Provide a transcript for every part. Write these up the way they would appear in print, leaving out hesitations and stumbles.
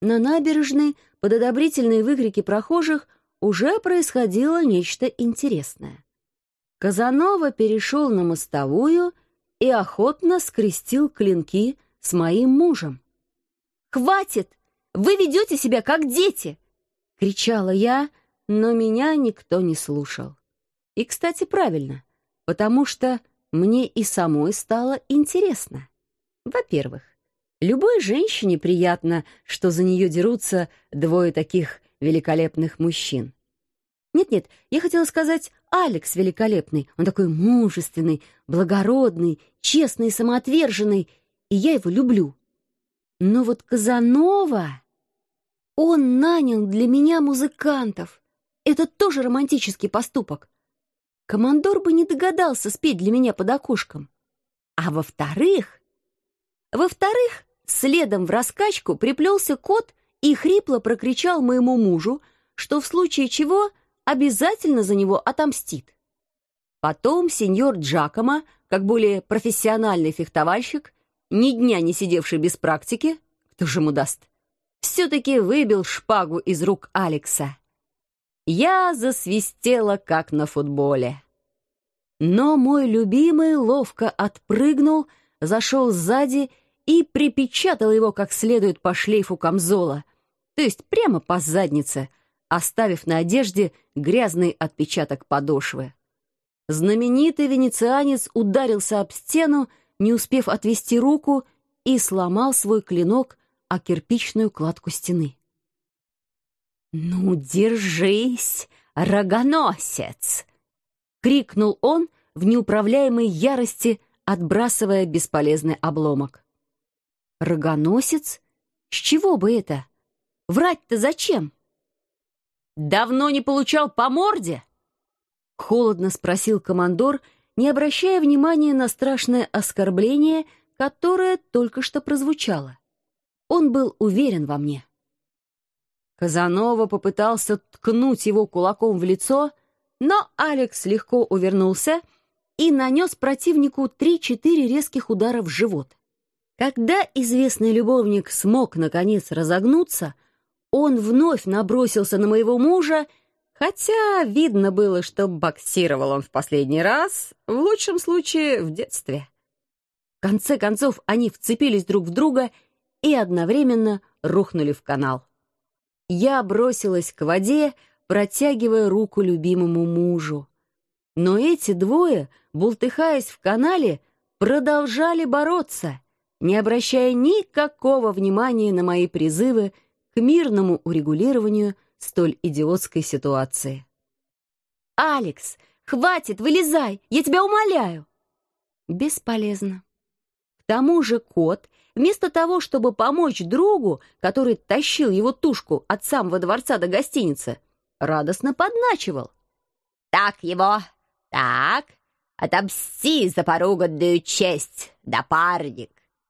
На набережной, под одобрительные выкрики прохожих, уже происходило нечто интересное. Казанова перешел на мостовую и охотно скрестил клинки с моим мужем. «Хватит! Вы ведете себя как дети!» — кричала я, но меня никто не слушал. И, кстати, правильно, потому что мне и самой стало интересно. Во-первых, любой женщине приятно, что за нее дерутся двое таких великолепных мужчин. Нет-нет, я хотела сказать, Алекс великолепный. Он такой мужественный, благородный, честный и самоотверженный, и я его люблю. Но вот Казанова... Он нанял для меня музыкантов. Это тоже романтический поступок. Командор бы не догадался спеть для меня под окошком. А во-вторых, следом в раскачку приплелся кот и хрипло прокричал моему мужу, что в случае чего обязательно за него отомстит. Потом сеньор Джакомо, как более профессиональный фехтовальщик, ни дня не сидевший без практики, кто же ему даст, все-таки выбил шпагу из рук Алекса. Я засвистела, как на футболе. Но мой любимый ловко отпрыгнул, зашел сзади и припечатал его как следует по шлейфу камзола, то есть прямо по заднице, оставив на одежде грязный отпечаток подошвы. Знаменитый венецианец ударился об стену, не успев отвести руку, и сломал свой клинок о кирпичную кладку стены. «Ну, держись, рогоносец!» — крикнул он в неуправляемой ярости, отбрасывая бесполезный обломок. «Рогоносец? С чего бы это? Врать-то зачем?» «Давно не получал по морде?» — холодно спросил командор, не обращая внимания на страшное оскорбление, которое только что прозвучало. Он был уверен во мне. Казанова попытался ткнуть его кулаком в лицо, но Алекс легко увернулся и нанес противнику 3-4 резких удара в живот. Когда известный любовник смог, наконец, разогнуться, он вновь набросился на моего мужа, хотя видно было, что боксировал он в последний раз, в лучшем случае в детстве. В конце концов, они вцепились друг в друга и одновременно рухнули в канал. Я бросилась к воде, протягивая руку любимому мужу. Но эти двое, бултыхаясь в канале, продолжали бороться, не обращая никакого внимания на мои призывы к мирному урегулированию столь идиотской ситуации. «Алекс, хватит, вылезай, я тебя умоляю!» Бесполезно. К тому же кот, вместо того, чтобы помочь другу, который тащил его тушку от самого дворца до гостиницы, радостно подначивал. «Так его, так, отомсти за поруганную честь, напарник!»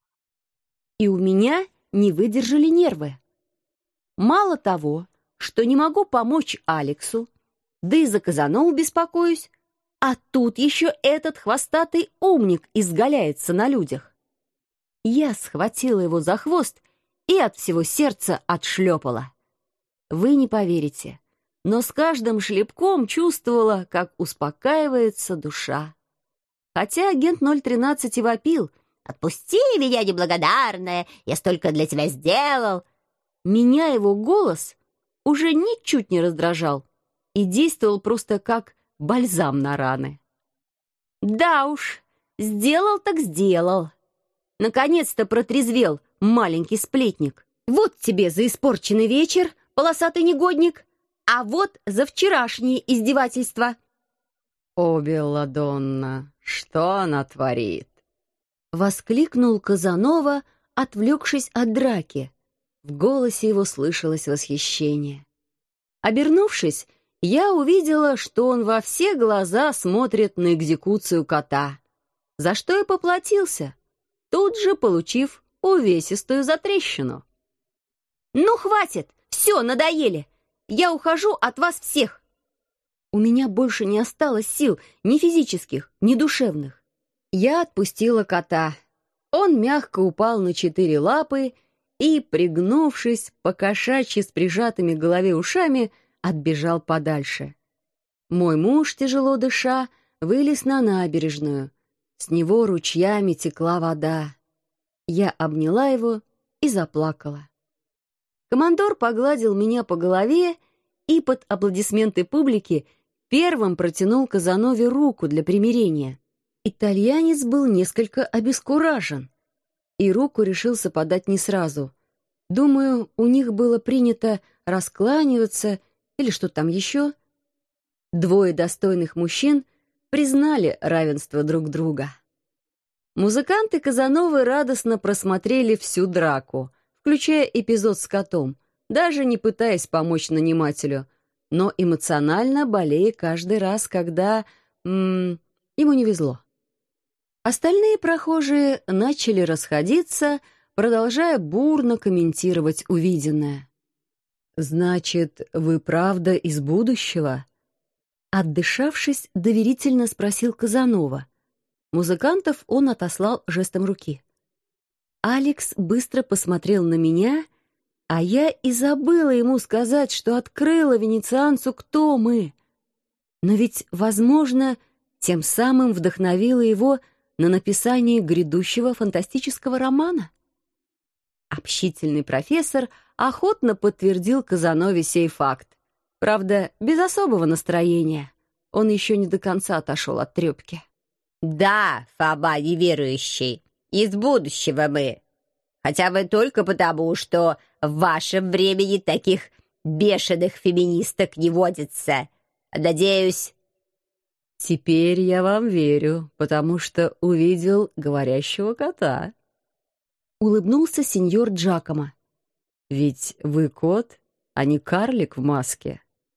И у меня не выдержали нервы. Мало того, что не могу помочь Алексу, да и за Казанову беспокоюсь, а тут еще этот хвостатый умник изгаляется на людях. Я схватила его за хвост и от всего сердца отшлепала. Вы не поверите, но с каждым шлепком чувствовала, как успокаивается душа. Хотя агент 013 и вопил: «Отпусти меня, неблагодарная, я столько для тебя сделал!» Меня его голос уже ничуть не раздражал и действовал просто как бальзам на раны. Да уж, сделал так сделал. Наконец-то протрезвел маленький сплетник. Вот тебе за испорченный вечер, полосатый негодник, а вот за вчерашние издевательства. «О, Белладонна, что она творит?» — воскликнул Казанова, отвлекшись от драки. В голосе его слышалось восхищение. Обернувшись, я увидела, что он во все глаза смотрит на экзекуцию кота, за что и поплатился, тут же получив увесистую затрещину. «Ну, хватит! Все, надоели! Я ухожу от вас всех!» У меня больше не осталось сил ни физических, ни душевных. Я отпустила кота. Он мягко упал на 4 лапы и, пригнувшись, покошачьи с прижатыми к голове ушами, отбежал подальше. Мой муж, тяжело дыша, вылез на набережную. С него ручьями текла вода. Я обняла его и заплакала. Командор погладил меня по голове и под аплодисменты публики первым протянул Казанове руку для примирения. Итальянец был несколько обескуражен и руку решился подать не сразу. Думаю, у них было принято раскланиваться или что там еще. Двое достойных мужчин признали равенство друг друга. Музыканты Казановы радостно просмотрели всю драку, включая эпизод с котом, даже не пытаясь помочь нанимателю, но эмоционально болея каждый раз, когда ему не везло. Остальные прохожие начали расходиться, продолжая бурно комментировать увиденное. «Значит, вы правда из будущего?» Отдышавшись, доверительно спросил Казанова. Музыкантов он отослал жестом руки. Алекс быстро посмотрел на меня, а я и забыла ему сказать, что открыла венецианцу, кто мы. Но ведь, возможно, тем самым вдохновила его на написание грядущего фантастического романа. Общительный профессор охотно подтвердил Казанове сей факт. Правда, без особого настроения. Он еще не до конца отошел от трёпки. «Да, Фома неверующий, из будущего мы. Хотя бы только потому, что в вашем времени таких бешеных феминисток не водится. Надеюсь...» «Теперь я вам верю, потому что увидел говорящего кота», — улыбнулся сеньор Джакомо. «Ведь вы кот, а не карлик в маске».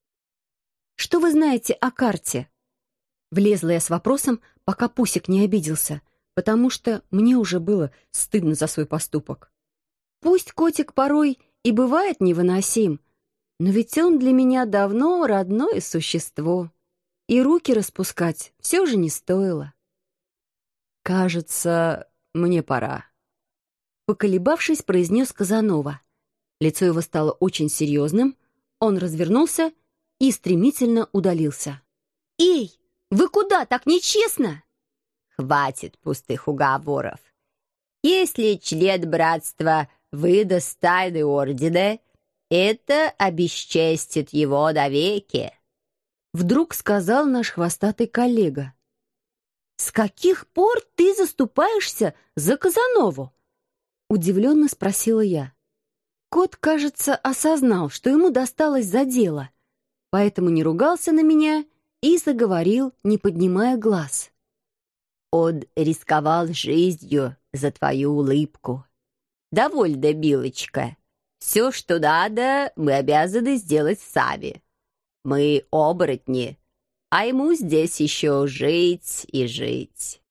«Что вы знаете о карте?» Влезла я с вопросом, пока Пусик не обиделся, потому что мне уже было стыдно за свой поступок. Пусть котик порой и бывает невыносим, но ведь он для меня давно родное существо, и руки распускать все же не стоило. «Кажется, мне пора», — поколебавшись, произнес Казанова. Лицо его стало очень серьезным, он развернулся и стремительно удалился. «Эй, вы куда? Так нечестно!» «Хватит пустых уговоров. Если член братства выдаст тайны ордена, это обесчестит его навеки», — вдруг сказал наш хвостатый коллега. «С каких пор ты заступаешься за Казанову?» — удивленно спросила я. Кот, кажется, осознал, что ему досталось за дело, поэтому не ругался на меня и заговорил, не поднимая глаз. «Он рисковал жизнью за твою улыбку. Довольно, милочка. Все, что надо, мы обязаны сделать сами. Мы оборотни, а ему здесь еще жить и жить».